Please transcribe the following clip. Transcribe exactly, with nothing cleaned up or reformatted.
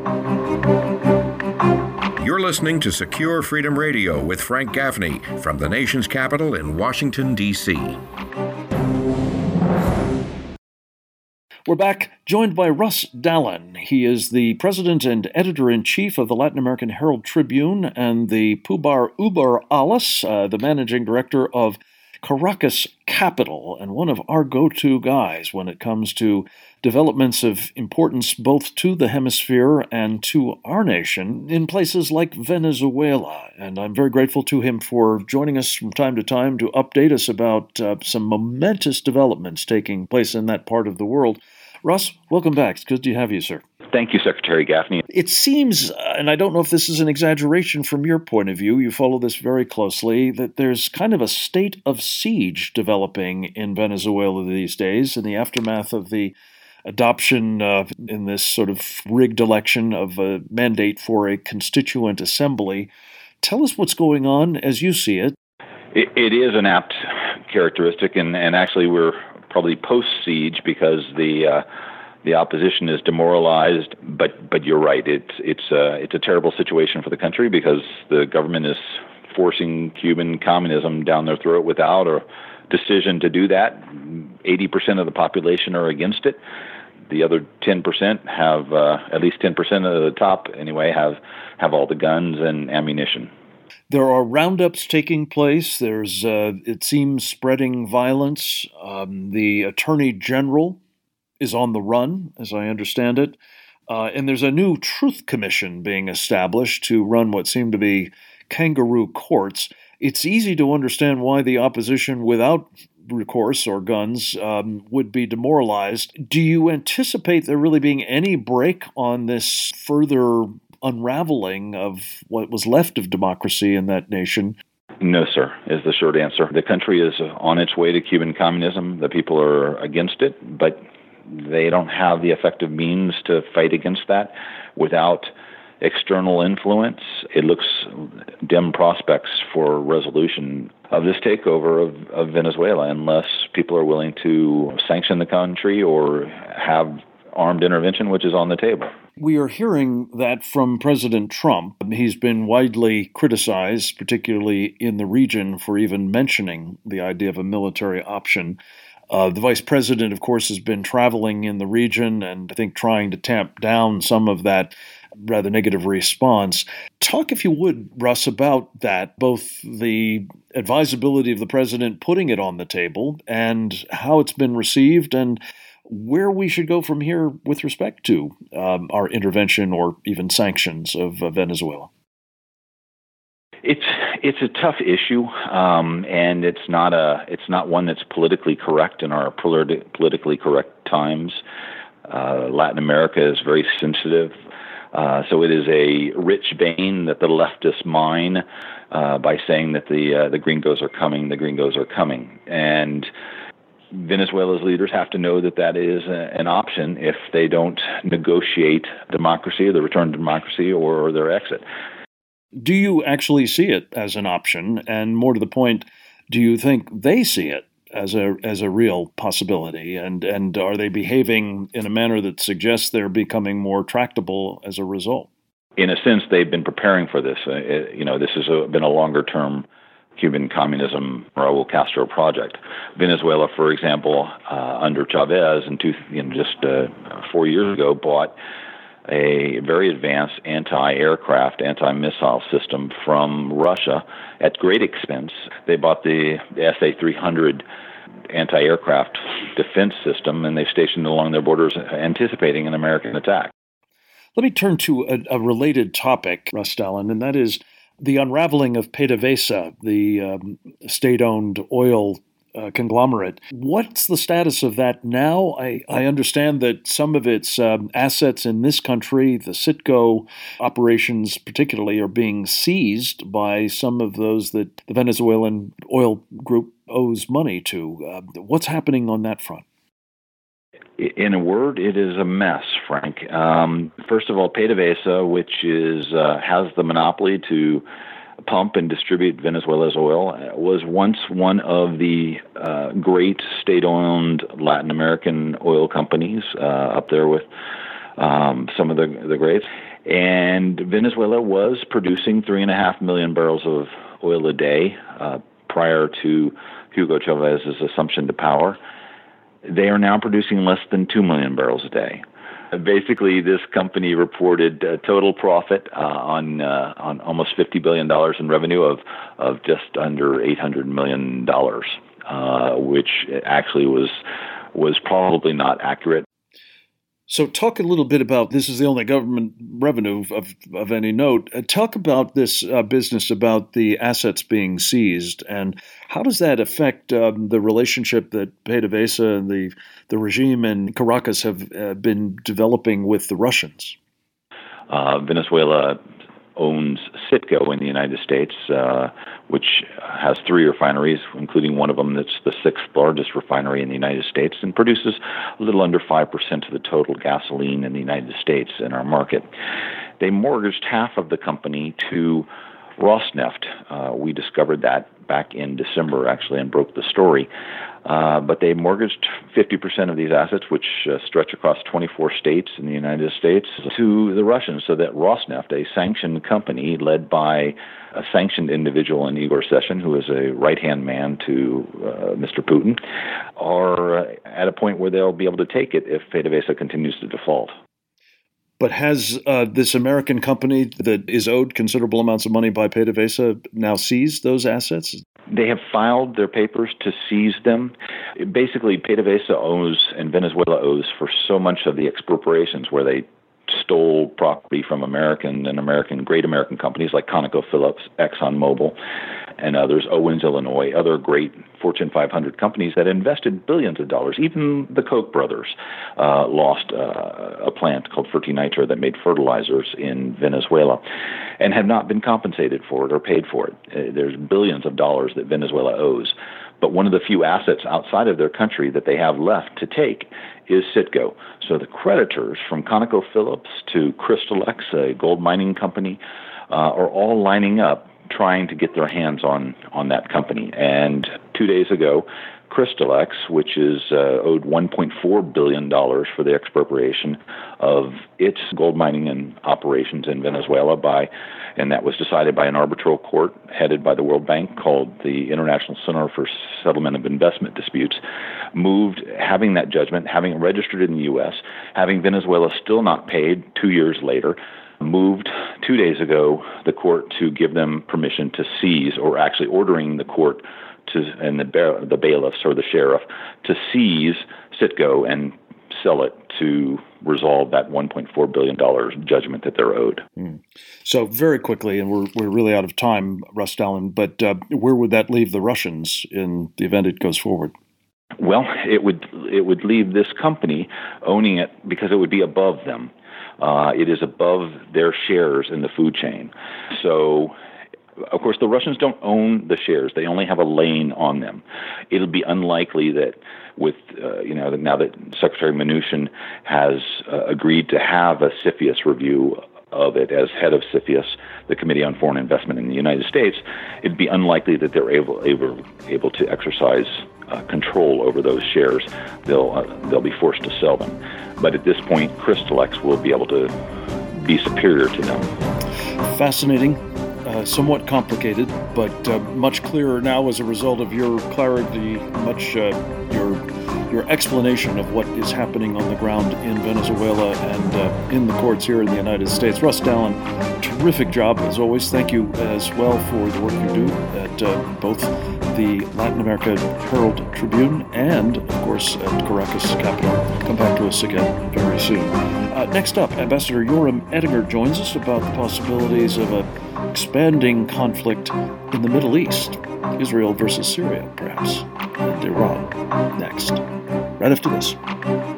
You're listening to Secure Freedom Radio with Frank Gaffney from the nation's capital in Washington, D C We're back, joined by Russ Dallin. He is the president and editor-in-chief of the Latin American Herald Tribune and the Pubar Uber Alas, uh, the managing director of Caracas Capital, and one of our go-to guys when it comes to developments of importance both to the hemisphere and to our nation in places like Venezuela. And I'm very grateful to him for joining us from time to time to update us about uh, some momentous developments taking place in that part of the world. Russ, welcome back. It's good to have you, sir. Thank you, Secretary Gaffney. It seems, uh, and I don't know if this is an exaggeration from your point of view, you follow this very closely, that there's kind of a state of siege developing in Venezuela these days in the aftermath of the adoption uh, in this sort of rigged election of a mandate for a constituent assembly. Tell us what's going on as you see it. It, it is an apt characteristic, and, and actually we're probably post-siege because the uh, the opposition is demoralized. But but you're right, it's it's uh, it's a terrible situation for the country because the government is forcing Cuban communism down their throat without a decision to do that. eighty percent of the population are against it. The other ten percent have, uh, at least ten percent of the top anyway, have, have all the guns and ammunition. There are roundups taking place. There's, uh, it seems, spreading violence. Um, the Attorney General is on the run, as I understand it. Uh, and there's a new Truth Commission being established to run what seem to be kangaroo courts. It's easy to understand why the opposition, without recourse or guns, um, would be demoralized. Do you anticipate there really being any break on this further unraveling of what was left of democracy in that nation? No, sir, is the short answer. The country is on its way to Cuban communism. The people are against it, but they don't have the effective means to fight against that without external influence. It looks dim prospects for resolution of this takeover of, of Venezuela unless people are willing to sanction the country or have armed intervention, which is on the table. We are hearing that from President Trump. He's been widely criticized, particularly in the region, for even mentioning the idea of a military option. Uh, the vice president, of course, has been traveling in the region and I think trying to tamp down some of that rather negative response. Talk, if you would, Russ, about that, both the advisability of the president putting it on the table and how it's been received and where we should go from here with respect to um, our intervention or even sanctions of uh, Venezuela. It's it's a tough issue, um, and it's not a it's not one that's politically correct in our politi- politically correct times. Uh, Latin America is very sensitive, uh, so it is a rich vein that the leftists mine uh, by saying that the uh, the gringos are coming, the gringos are coming, and Venezuela's leaders have to know that that is a, an option if they don't negotiate democracy, the return to democracy, or their exit. Do you actually see it as an option? And more to the point, do you think they see it as a as a real possibility? And and are they behaving in a manner that suggests they're becoming more tractable as a result? In a sense, they've been preparing for this. Uh, it, you know, this has a, been a longer-term Cuban communism Raul Castro project. Venezuela, for example, uh, under Chavez, in two, you know, just uh, four years ago, bought a very advanced anti-aircraft, anti-missile system from Russia at great expense. They bought the S A three hundred anti-aircraft defense system, and they've stationed it along their borders anticipating an American attack. Let me turn to a, a related topic, Russ Dallin, and that is the unraveling of PDVSA, the um, state-owned oil uh, conglomerate. What's the status of that now? I, I understand that some of its um, assets in this country, the Citgo operations particularly, are being seized by some of those that the Venezuelan oil group owes money to. Uh, what's happening on that front? In a word, it is a mess, Frank. Um, first of all, PDVSA, which is uh, has the monopoly to pump and distribute Venezuela's oil, was once one of the uh, great state-owned Latin American oil companies, uh, up there with um, some of the, the greats. And Venezuela was producing three and a half million barrels of oil a day uh, prior to Hugo Chavez's assumption to power. They are now producing less than two million barrels a day. Basically, this company reported a total profit uh, on uh, on almost fifty billion dollars in revenue of of just under eight hundred million dollars, uh, which actually was was probably not accurate. So talk a little bit about, this is the only government revenue of, of any note. Uh, talk about this uh, business about the assets being seized, and how does that affect um, the relationship that PDVSA and the, the regime in Caracas have uh, been developing with the Russians? Uh, Venezuela owns Citgo in the United States, uh, which has three refineries, including one of them that's the sixth largest refinery in the United States and produces a little under five percent of the total gasoline in the United States in our market. They mortgaged half of the company to Rosneft. Uh, we discovered that back in December, actually, and broke the story. Uh, but they mortgaged fifty percent of these assets, which uh, stretch across twenty-four states in the United States, to the Russians, so that Rosneft, a sanctioned company led by a sanctioned individual in Igor Sechin, who is a right-hand man to uh, Mister Putin, are uh, at a point where they'll be able to take it if PDVSA continues to default. But has uh, this American company that is owed considerable amounts of money by PDVSA now seized those assets? They have filed their papers to seize them. Basically, PDVSA owes and Venezuela owes for so much of the expropriations where they stole property from American and American great American companies like ConocoPhillips, ExxonMobil, and others, Owens, Illinois, other great Fortune five hundred companies that invested billions of dollars. Even the Koch brothers uh, lost uh, a plant called Fertinitra that made fertilizers in Venezuela and have not been compensated for it or paid for it. Uh, there's billions of dollars that Venezuela owes. But one of the few assets outside of their country that they have left to take is Citgo. So the creditors, from ConocoPhillips to Crystalex, a gold mining company, uh, are all lining up trying to get their hands on, on that company. And two days ago, Crystalex, which is uh, owed one point four billion dollars for the expropriation of its gold mining and operations in Venezuela, by, and that was decided by an arbitral court headed by the World Bank called the International Center for Settlement of Investment Disputes, moved, having that judgment, having it registered in the U S, having Venezuela still not paid two years later, moved two days ago the court to give them permission to seize, or actually ordering the court to, and the, the bailiffs or the sheriff to seize Citgo and sell it to resolve that one point four billion dollars judgment that they're owed. Mm. So very quickly, and we're we're really out of time, Russ Dallin, but uh, where would that leave the Russians in the event it goes forward? Well, it would it would leave this company owning it because it would be above them. Uh, it is above their shares in the food chain. So, of course, the Russians don't own the shares. They only have a lane on them. It'll be unlikely that with, uh, you know, now that Secretary Mnuchin has uh, agreed to have a CFIUS review of it as head of CFIUS, the Committee on Foreign Investment in the United States, it'd be unlikely that they're able able, able to exercise uh, control over those shares. They'll uh, they'll be forced to sell them. But at this point, Crystalex will be able to be superior to them. Fascinating, uh, somewhat complicated, but uh, much clearer now as a result of your clarity, much uh, your your explanation of what is happening on the ground in Venezuela and uh, in the courts here in the United States. Russ Dallin, terrific job as always. Thank you as well for the work you do at uh, both the Latin America Herald Tribune and, of course, at Caracas Capital. Come back to us again very soon. Uh, next up, Ambassador Yoram Ettinger joins us about the possibilities of an expanding conflict in the Middle East, Israel versus Syria, perhaps, and Iran. Next, right after this.